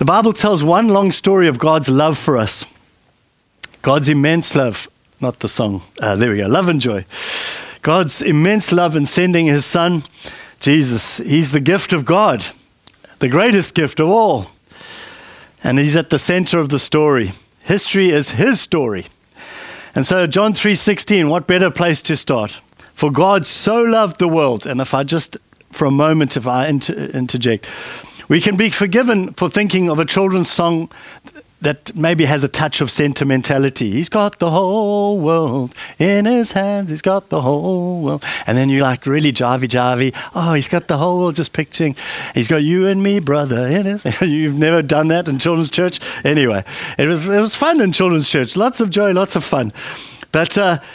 Bible tells one long story of God's love for us. God's immense love, not the song. There we go, love and joy. God's immense love in sending his son, Jesus. He's the gift of God, the greatest gift of all. And he's at the center of the story. History is his story. And so John 3:16, what better place to start? For God so loved the world. And if I just, for a moment, if I interject, we can be forgiven for thinking of a children's song that maybe has a touch of sentimentality. He's got the whole world in his hands. He's got the whole world. And then you're like really jivey. Oh, he's got the whole world, just picturing. He's got you and me, brother. In his. You've never done that in children's church? Anyway, it was fun in children's church. Lots of joy, lots of fun. But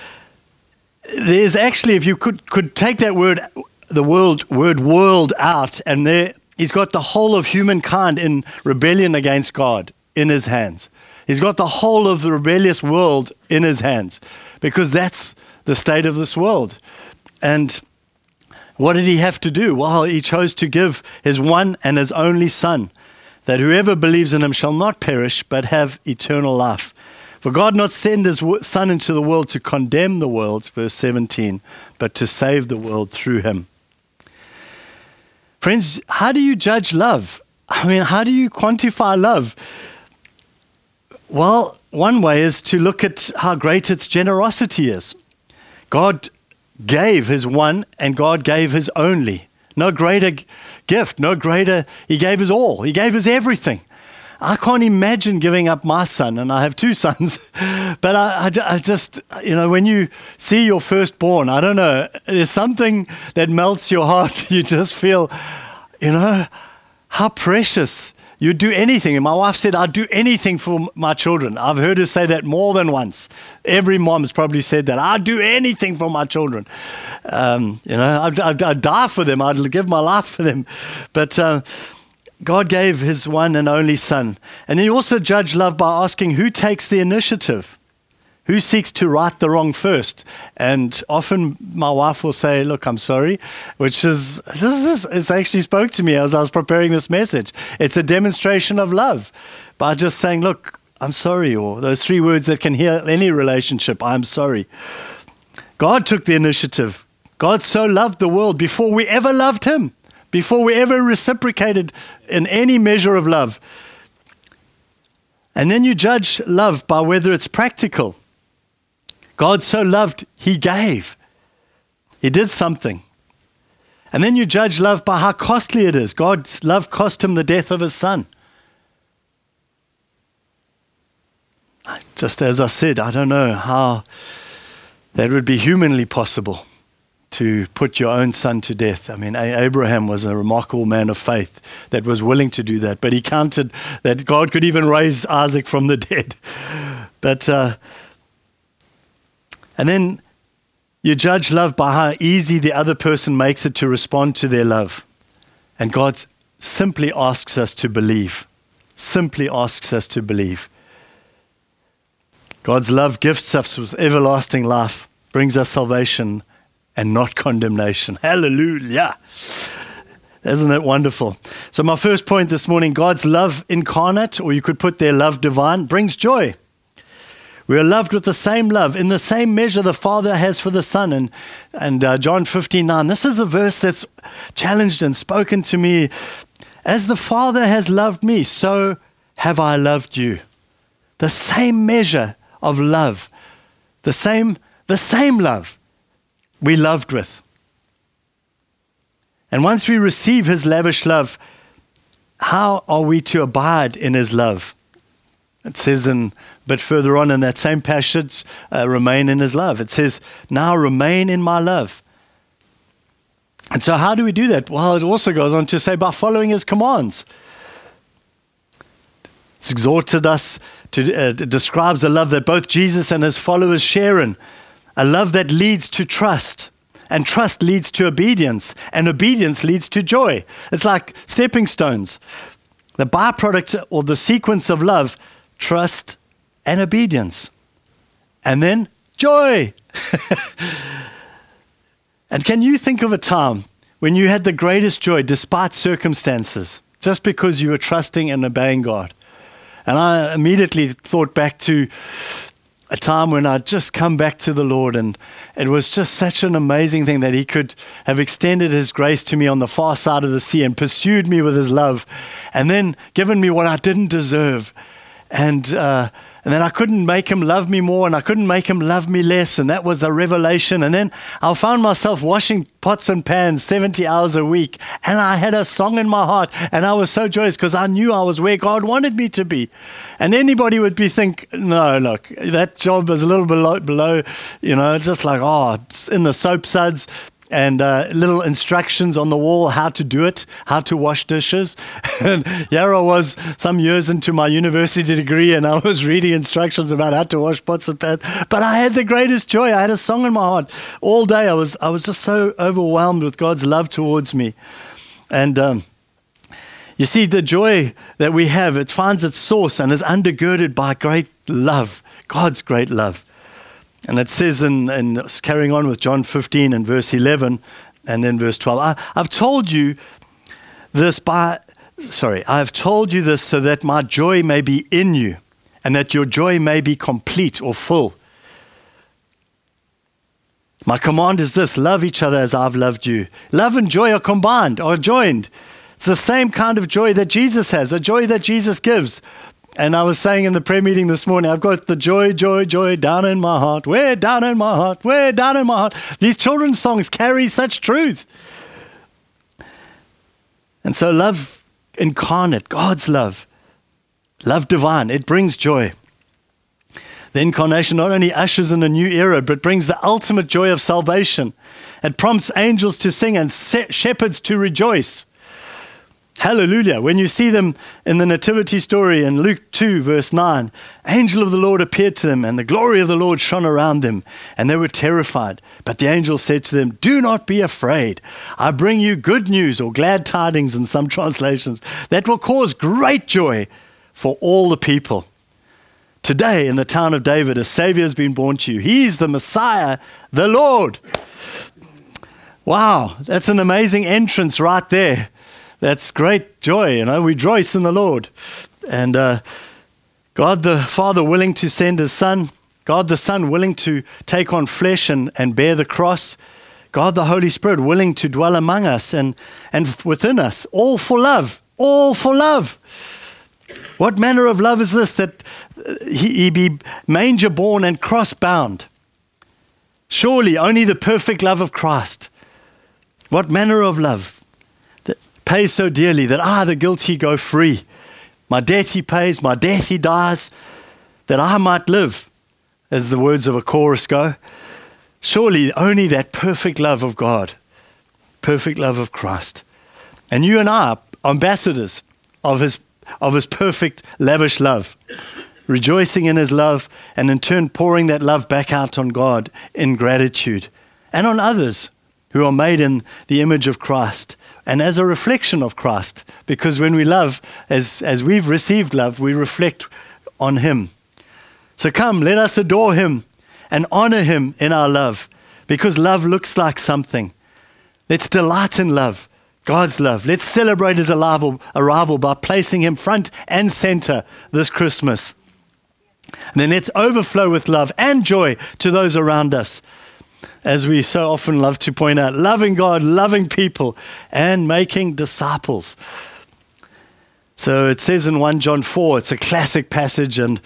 there's actually, if you could take that word, the word world out, and there he's got the whole of humankind in rebellion against God in his hands. He's got the whole of the rebellious world in his hands, because that's the state of this world. And what did he have to do? Well, he chose to give his one and his only son, that whoever believes in him shall not perish, but have eternal life. For God not send his son into the world to condemn the world, verse 17, but to save the world through him. Friends, how do you judge love? I mean, how do you quantify love? Well, one way is to look at how great its generosity is. God gave his one and God gave his only. No greater gift, he gave his all. He gave his everything. I can't imagine giving up my son, and I have two sons, but I just, when you see your firstborn, I don't know, there's something that melts your heart. You just feel, how precious. You'd do anything. And my wife said, I'd do anything for my children. I've heard her say that more than once. Every mom's probably said that. I'd do anything for my children. I'd die for them. I'd give my life for them. But God gave his one and only son. And he also judged love by asking who takes the initiative. Who seeks to right the wrong first? And often my wife will say, look, I'm sorry, which is actually spoke to me as I was preparing this message. It's a demonstration of love by just saying, look, I'm sorry, or those three words that can heal any relationship, I'm sorry. God took the initiative. God so loved the world before we ever loved him, before we ever reciprocated in any measure of love. And then you judge love by whether it's practical. God so loved, he gave. He did something. And then you judge love by how costly it is. God's love cost him the death of his son. Just as I said, I don't know how that would be humanly possible to put your own son to death. I mean, Abraham was a remarkable man of faith that was willing to do that, but he counted that God could even raise Isaac from the dead. But and then you judge love by how easy the other person makes it to respond to their love. And God simply asks us to believe. Simply asks us to believe. God's love gifts us with everlasting life, brings us salvation and not condemnation. Hallelujah. Isn't it wonderful? So my first point this morning, God's love incarnate, or you could put there love divine, brings joy. We are loved with the same love, in the same measure the Father has for the Son. And John 15:9, this is a verse that's challenged and spoken to me. As the Father has loved me, so have I loved you. The same measure of love, the same love we loved with. And once we receive his lavish love, how are we to abide in his love? It says a bit further on in that same passage, remain in his love. It says, now remain in my love. And so how do we do that? Well, it also goes on to say by following his commands. It's exhorted us to, it describes a love that both Jesus and his followers share in, a love that leads to trust. And trust leads to obedience, and obedience leads to joy. It's like stepping stones. The byproduct or the sequence of love, trust and obedience. And then joy. And can you think of a time when you had the greatest joy despite circumstances? just because you were trusting and obeying God. And I immediately thought back to a time when I'd just come back to the Lord, and it was just such an amazing thing that He could have extended His grace to me on the far side of the sea and pursued me with His love, and then given me what I didn't deserve. And then I couldn't make Him love me more, and I couldn't make Him love me less, and that was a revelation. And then I found myself washing pots and pans 70 hours a week, and I had a song in my heart, and I was so joyous because I knew I was where God wanted me to be. And anybody would think, no, look, that job is a little below, just like, it's in the soap suds, and little instructions on the wall how to do it, how to wash dishes. And here I was some years into my university degree, and I was reading instructions about how to wash pots and pans. But I had the greatest joy. I had a song in my heart all day. I was just so overwhelmed with God's love towards me. And you see, the joy that we have, it finds its source and is undergirded by great love, God's great love. And it says in carrying on with John 15 and verse 11 and then verse 12, I've told you this so that my joy may be in you and that your joy may be complete or full. My command is this: love each other as I've loved you. Love and joy are joined. It's the same kind of joy that Jesus has, a joy that Jesus gives. And I was saying in the prayer meeting this morning, I've got the joy, joy, joy down in my heart. Way down in my heart. Way down in my heart. These children's songs carry such truth. And so love incarnate, God's love divine, it brings joy. The incarnation not only ushers in a new era, but brings the ultimate joy of salvation. It prompts angels to sing and shepherds to rejoice. Hallelujah. When you see them in the nativity story in Luke 2 verse 9, angel of the Lord appeared to them, and the glory of the Lord shone around them, and they were terrified. But the angel said to them, do not be afraid. I bring you good news, or glad tidings in some translations, that will cause great joy for all the people. Today in the town of David, a Savior has been born to you. He's the Messiah, the Lord. Wow, that's an amazing entrance right there. That's great joy, we rejoice in the Lord. And God the Father willing to send His Son, God the Son willing to take on flesh and bear the cross, God the Holy Spirit willing to dwell among us and within us, all for love, all for love. What manner of love is this, that he be manger born and cross bound? Surely only the perfect love of Christ. What manner of love pays so dearly that I, the guilty, go free. My debt He pays, my death He dies, that I might live, as the words of a chorus go. Surely only that perfect love of God, perfect love of Christ. And you and I are ambassadors of His perfect, lavish love, rejoicing in His love, and in turn pouring that love back out on God in gratitude and on others who are made in the image of Christ and as a reflection of Christ. Because when we love, as we've received love, we reflect on Him. So come, let us adore Him and honor Him in our love, because love looks like something. Let's delight in love, God's love. Let's celebrate His arrival by placing Him front and center this Christmas. And then let's overflow with love and joy to those around us, as we so often love to point out, loving God, loving people, and making disciples. So it says in 1 John 4, it's a classic passage, and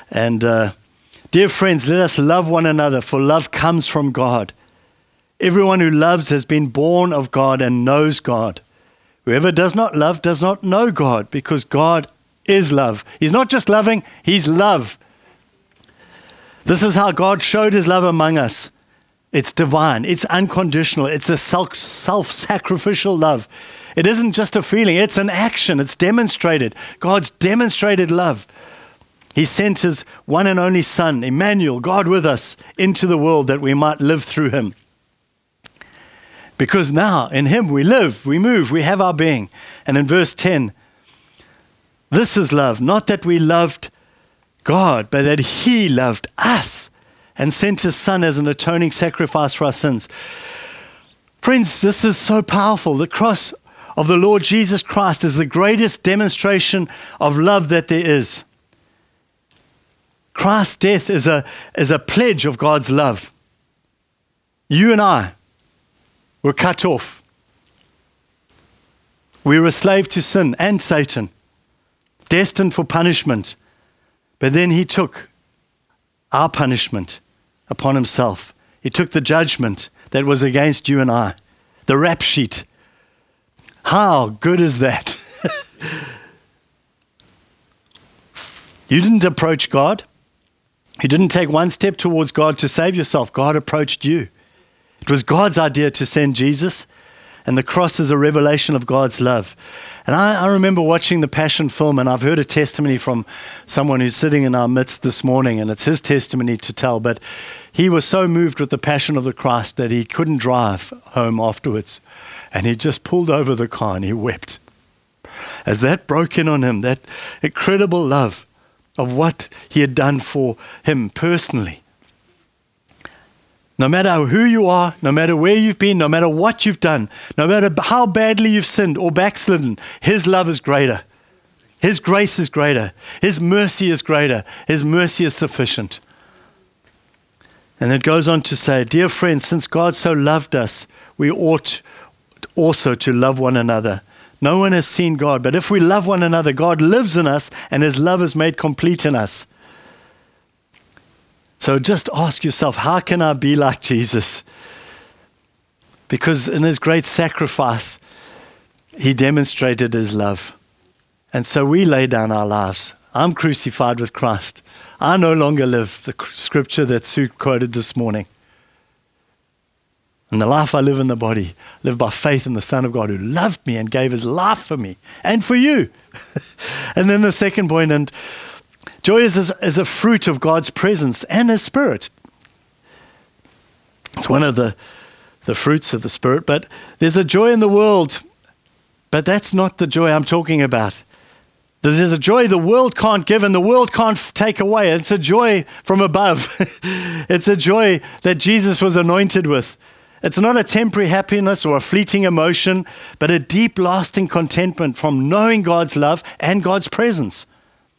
dear friends, let us love one another, for love comes from God. Everyone who loves has been born of God and knows God. Whoever does not love does not know God, because God is love. He's not just loving, He's love. This is how God showed His love among us. It's divine, it's unconditional, it's a self-sacrificial love. It isn't just a feeling, it's an action, it's demonstrated. God's demonstrated love. He sent His one and only Son, Emmanuel, God with us, into the world that we might live through Him. Because now in Him we live, we move, we have our being. And in verse 10, this is love, not that we loved God, but that He loved us and sent His Son as an atoning sacrifice for our sins. Friends, this is so powerful. The cross of the Lord Jesus Christ is the greatest demonstration of love that there is. Christ's death is a pledge of God's love. You and I were cut off. We were a slave to sin and Satan, destined for punishment. But then he took our punishment upon himself. He took the judgment that was against you and I, the rap sheet. How good is that? You didn't approach God. You didn't take one step towards God to save yourself. God approached you. It was God's idea to send Jesus, and the cross is a revelation of God's love. And I remember watching the Passion film, and I've heard a testimony from someone who's sitting in our midst this morning, and it's his testimony to tell, but he was so moved with the passion of the Christ that he couldn't drive home afterwards. And he just pulled over the car and he wept. As that broke in on him, that incredible love of what he had done for him personally. No matter who you are, no matter where you've been, no matter what you've done, no matter how badly you've sinned or backslidden, his love is greater. His grace is greater. His mercy is greater. His mercy is sufficient. And it goes on to say, dear friends, since God so loved us, we ought also to love one another. No one has seen God, but if we love one another, God lives in us and his love is made complete in us. So just ask yourself, how can I be like Jesus? Because in his great sacrifice, he demonstrated his love. And so we lay down our lives. I'm crucified with Christ. I no longer live, the scripture that Sue quoted this morning. And the life I live in the body, live by faith in the Son of God who loved me and gave his life for me and for you. And then the second point, and joy is a fruit of God's presence and his Spirit. It's one of the fruits of the Spirit, but there's a joy in the world, but that's not the joy I'm talking about. There's a joy the world can't give and the world can't take away. It's a joy from above. It's a joy that Jesus was anointed with. It's not a temporary happiness or a fleeting emotion, but a deep, lasting contentment from knowing God's love and God's presence.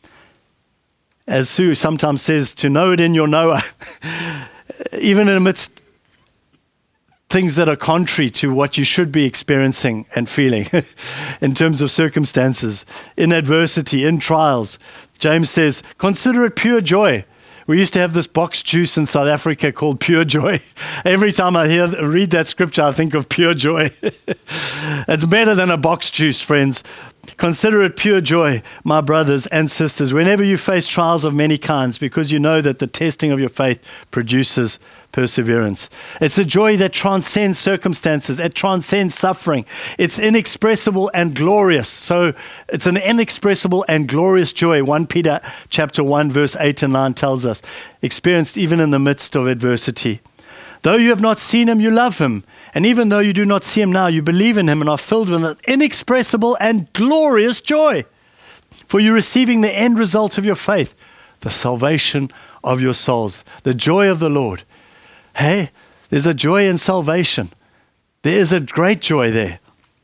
As Sue sometimes says, to know it in your knower, even amidst things that are contrary to what you should be experiencing and feeling in terms of circumstances, in adversity, in trials. James says, consider it pure joy. We used to have this box juice in South Africa called Pure Joy. Every time I read that scripture, I think of pure joy. It's better than a box juice, friends. Consider it pure joy, my brothers and sisters, whenever you face trials of many kinds, because you know that the testing of your faith produces perseverance. It's a joy that transcends circumstances. It transcends suffering. It's inexpressible and glorious. So it's an inexpressible and glorious joy. 1 Peter chapter 1, verse 8 and 9 tells us, experienced even in the midst of adversity. Though you have not seen him, you love him. And even though you do not see him now, you believe in him and are filled with an inexpressible and glorious joy. For you're receiving the end result of your faith, the salvation of your souls, the joy of the Lord. Hey, there's a joy in salvation. There is a great joy there.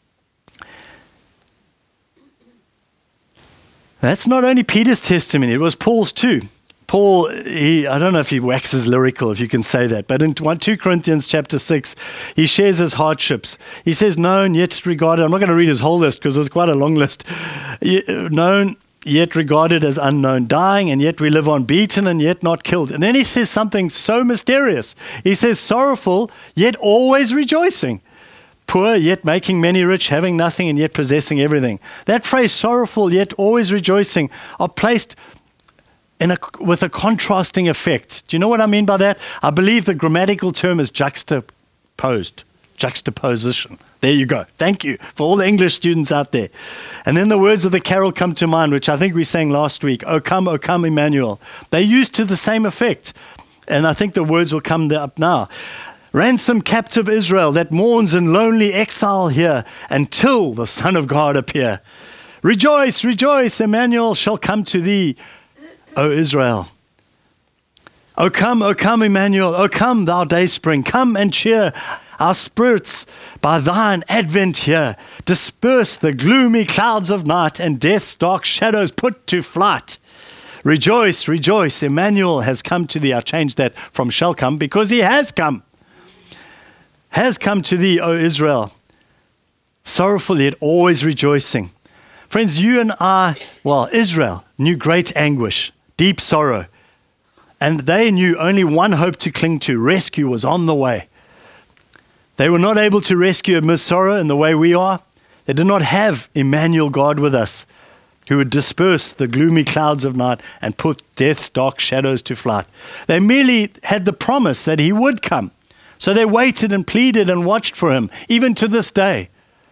That's not only Peter's testimony, it was Paul's too. Paul, I don't know if he waxes lyrical, if you can say that, but in 2 Corinthians chapter 6, he shares his hardships. He says, known yet regarded, I'm not going to read his whole list because it's quite a long list. Known yet regarded as unknown, dying and yet we live on, beaten and yet not killed. And then he says something so mysterious. He says, sorrowful yet always rejoicing. Poor yet making many rich, having nothing and yet possessing everything. That phrase, sorrowful yet always rejoicing, are placed with a contrasting effect. Do you know what I mean by that? I believe the grammatical term is juxtaposed, juxtaposition. There you go. Thank you for all the English students out there. And then the words of the carol come to mind, which I think we sang last week. O come, Emmanuel. They're used to the same effect. And I think the words will come up now. Ransom captive Israel that mourns in lonely exile here until the Son of God appear. Rejoice, rejoice, Emmanuel shall come to thee, O Israel. O come, Emmanuel. O come, thou dayspring. Come and cheer Our spirits, by thine advent here, disperse the gloomy clouds of night and death's dark shadows put to flight. Rejoice, rejoice, Emmanuel has come to thee. I changed that from shall come because he has come. Has come to thee, O Israel. Sorrowful yet always rejoicing. Friends, you and I, Israel knew great anguish, deep sorrow. And they knew only one hope to cling to. Rescue was on the way. They were not able to rescue amidst sorrow in the way we are. They did not have Emmanuel, God with us, who would disperse the gloomy clouds of night and put death's dark shadows to flight. They merely had the promise that he would come. So they waited and pleaded and watched for him, even to this day.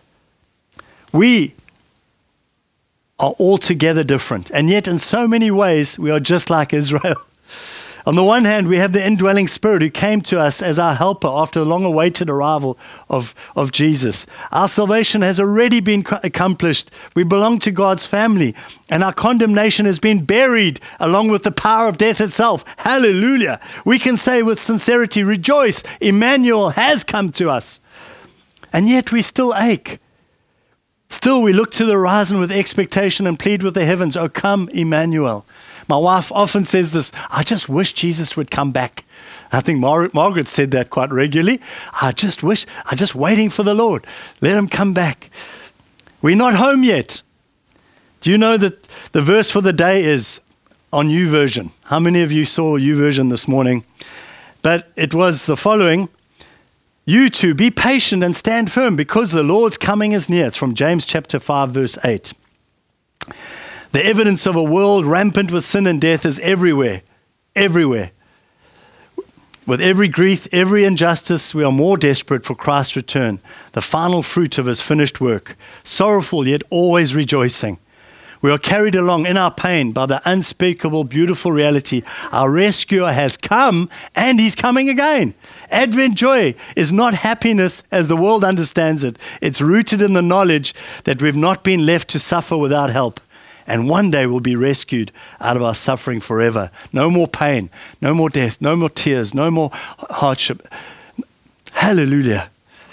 We are altogether different, and yet in so many ways we are just like Israel. On the one hand, we have the indwelling Spirit who came to us as our helper after the long-awaited arrival of Jesus. Our salvation has already been accomplished. We belong to God's family, and our condemnation has been buried along with the power of death itself. Hallelujah. We can say with sincerity, rejoice, Emmanuel has come to us. And yet we still ache. Still, we look to the horizon with expectation and plead with the heavens, "O come, Emmanuel." My wife often says this, "I just wish Jesus would come back." I think Margaret said that quite regularly. I'm just waiting for the Lord. Let him come back. We're not home yet. Do you know that the verse for the day is on YouVersion? How many of you saw YouVersion this morning? But it was the following: "You too, be patient and stand firm because the Lord's coming is near." It's from James chapter 5, verse 8. The evidence of a world rampant with sin and death is everywhere, everywhere. With every grief, every injustice, we are more desperate for Christ's return, the final fruit of his finished work, sorrowful yet always rejoicing. We are carried along in our pain by the unspeakable, beautiful reality. Our rescuer has come and he's coming again. Advent joy is not happiness as the world understands it. It's rooted in the knowledge that we've not been left to suffer without help. And one day we'll be rescued out of our suffering forever. No more pain, no more death, no more tears, no more hardship. Hallelujah.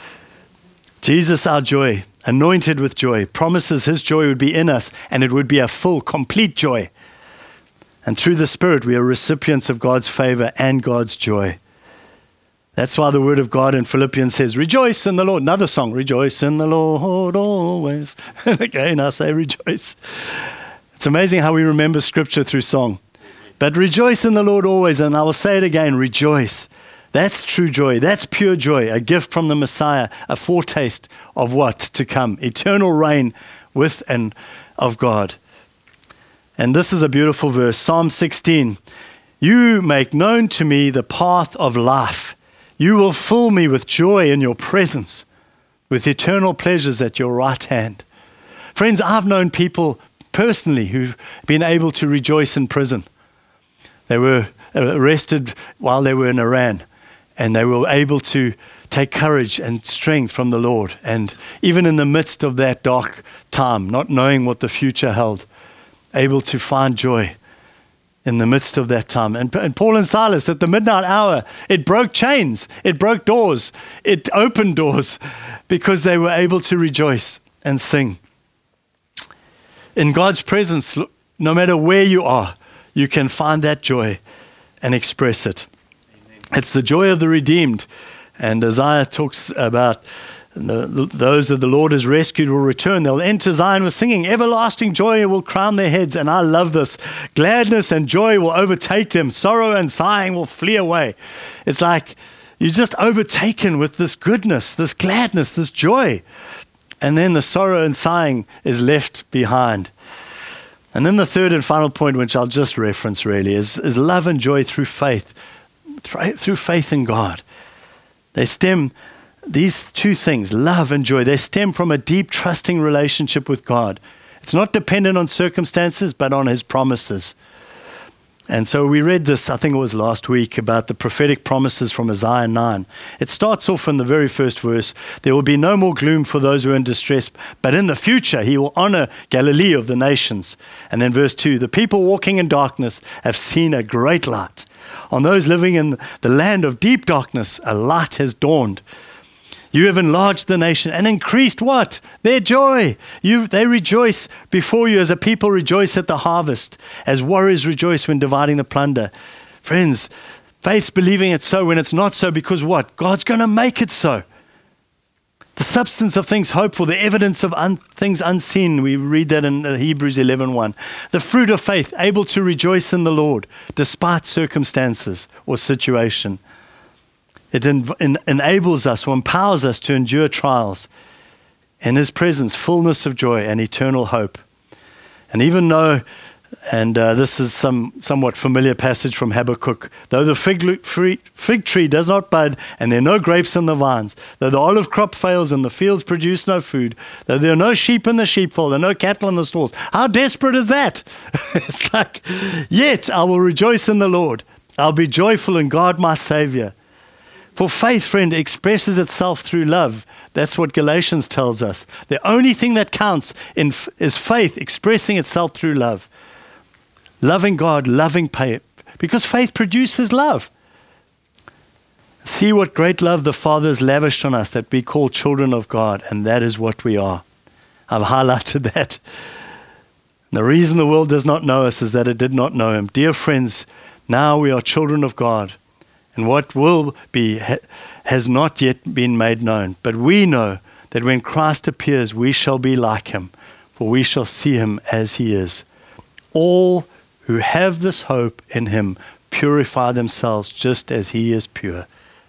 Jesus, our joy, anointed with joy, promises his joy would be in us and it would be a full, complete joy. And through the Spirit, we are recipients of God's favor and God's joy. That's why the word of God in Philippians says, "Rejoice in the Lord." Another song, "Rejoice in the Lord always." Again, I say rejoice. It's amazing how we remember scripture through song. But rejoice in the Lord always, and I will say it again, rejoice. That's true joy. That's pure joy, a gift from the Messiah, a foretaste of what to come, eternal reign with and of God. And this is a beautiful verse, Psalm 16. "You make known to me the path of life. You will fill me with joy in your presence, with eternal pleasures at your right hand." Friends, I've known people personally who've been able to rejoice in prison. They were arrested while they were in Iran, and they were able to take courage and strength from the Lord. And even in the midst of that dark time, not knowing what the future held, able to find joy in the midst of that time. And Paul and Silas at the midnight hour, it broke chains, it broke doors, it opened doors because they were able to rejoice and sing. In God's presence, no matter where you are, you can find that joy and express it. Amen. It's the joy of the redeemed. And Isaiah talks about those that the Lord has rescued will return. They'll enter Zion with singing. Everlasting joy will crown their heads. And I love this. Gladness and joy will overtake them. Sorrow and sighing will flee away. It's like you're just overtaken with this goodness, this gladness, this joy. And then the sorrow and sighing is left behind. And then the third and final point, which I'll just reference really, is love and joy through faith in God. These two things, love and joy, they stem from a deep trusting relationship with God. It's not dependent on circumstances, but on his promises. And so we read this, I think it was last week, about the prophetic promises from Isaiah 9. It starts off in the very first verse. There will be no more gloom for those who are in distress, but in the future he will honor Galilee of the nations. And then verse 2, the people walking in darkness have seen a great light. On those living in the land of deep darkness, a light has dawned. You have enlarged the nation and increased what? Their joy. They rejoice before you as a people rejoice at the harvest, as warriors rejoice when dividing the plunder. Friends, faith's believing it's so when it's not so, because what? God's going to make it so. The substance of things hoped for, the evidence of things unseen. We read that in Hebrews 11:1. The fruit of faith, able to rejoice in the Lord despite circumstances or situation. It enables us or empowers us to endure trials. In His presence, fullness of joy and eternal hope. And even though, and this is somewhat familiar passage from Habakkuk, though the fig tree does not bud and there are no grapes in the vines, though the olive crop fails and the fields produce no food, though there are no sheep in the sheepfold and no cattle in the stalls. How desperate is that? It's like, yet I will rejoice in the Lord. I'll be joyful in God my Savior. For faith, friend, expresses itself through love. That's what Galatians tells us. The only thing that counts is faith expressing itself through love. Loving God, loving faith, because faith produces love. See what great love the Father has lavished on us, that we call children of God, and that is what we are. I've highlighted that. And the reason the world does not know us is that it did not know Him. Dear friends, now we are children of God. And what will be has not yet been made known. But we know that when Christ appears, we shall be like Him, for we shall see Him as He is. All who have this hope in Him purify themselves just as He is pure.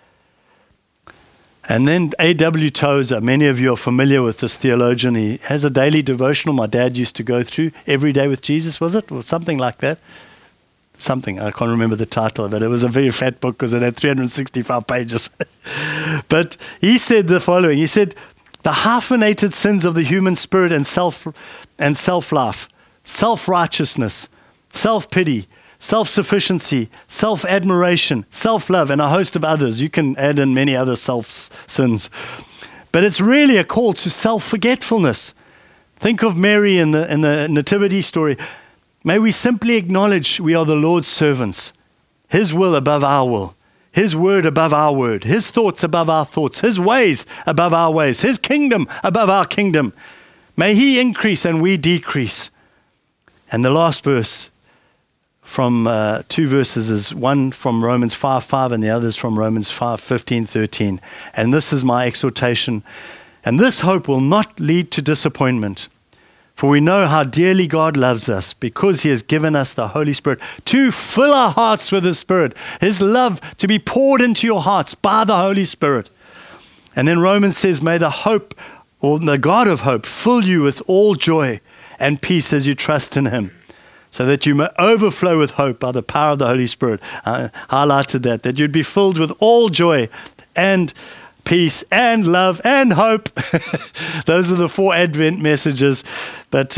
And then A.W. Tozer, many of you are familiar with this theologian. He has a daily devotional my dad used to go through, Every Day with Jesus, was it? Or something like that. Something, I can't remember the title of it. It was a very fat book because it had 365 pages. But he said the following. He said, the hyphenated sins of the human spirit and self-life, self-righteousness, self-pity, self-sufficiency, self-admiration, self-love, and a host of others. You can add in many other self-sins. But it's really a call to self-forgetfulness. Think of Mary in the nativity story. May we simply acknowledge we are the Lord's servants. His will above our will. His word above our word. His thoughts above our thoughts. His ways above our ways. His kingdom above our kingdom. May He increase and we decrease. And the last verse from 2 verses is one from Romans 5:5 and the other is from Romans 5:15-13. And this is my exhortation. And this hope will not lead to disappointment. For we know how dearly God loves us because He has given us the Holy Spirit to fill our hearts with His Spirit. His love to be poured into your hearts by the Holy Spirit. And then Romans says, may the hope, or the God of hope, fill you with all joy and peace as you trust in Him, so that you may overflow with hope by the power of the Holy Spirit. I highlighted that you'd be filled with all joy and peace and love and hope. Those are the 4 Advent messages. But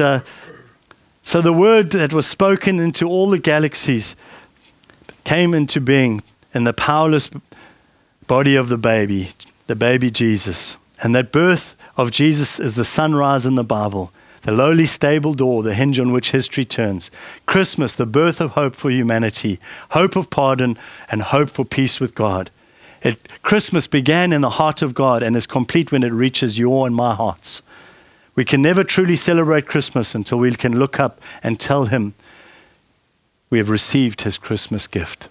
so the word that was spoken into all the galaxies came into being in the powerless body of the baby Jesus. And that birth of Jesus is the sunrise in the Bible, the lowly stable door, the hinge on which history turns. Christmas, the birth of hope for humanity, hope of pardon, and hope for peace with God. Christmas began in the heart of God and is complete when it reaches your and my hearts. We can never truly celebrate Christmas until we can look up and tell Him we have received His Christmas gift.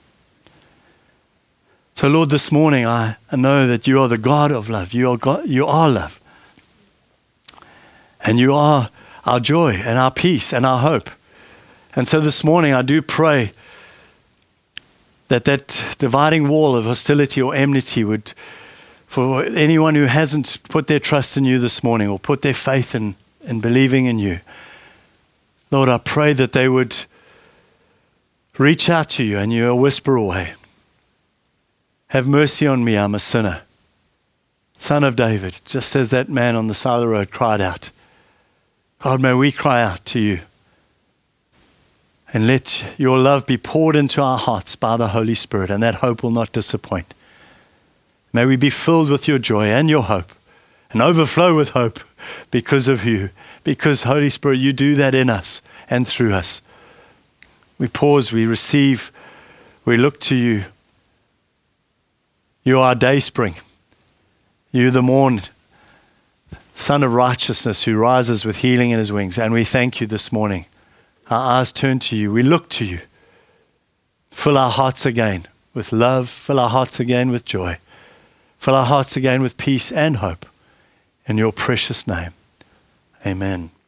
So Lord, this morning I know that You are the God of love. You are God, You are love. And You are our joy and our peace and our hope. And so this morning I do pray that dividing wall of hostility or enmity would, for anyone who hasn't put their trust in You this morning or put their faith in believing in You, Lord, I pray that they would reach out to You and You'll whisper away, have mercy on me, I'm a sinner. Son of David, just as that man on the side of the road cried out. God, may we cry out to You. And let Your love be poured into our hearts by the Holy Spirit, and that hope will not disappoint. May we be filled with Your joy and Your hope, and overflow with hope because of You. Because, Holy Spirit, You do that in us and through us. We pause, we receive, we look to You. You are our day spring. You, the morn, Son of righteousness, who rises with healing in his wings. And we thank you this morning. Our eyes turn to you. We look to you. Fill our hearts again with love. Fill our hearts again with joy. Fill our hearts again with peace and hope. In your precious name. Amen.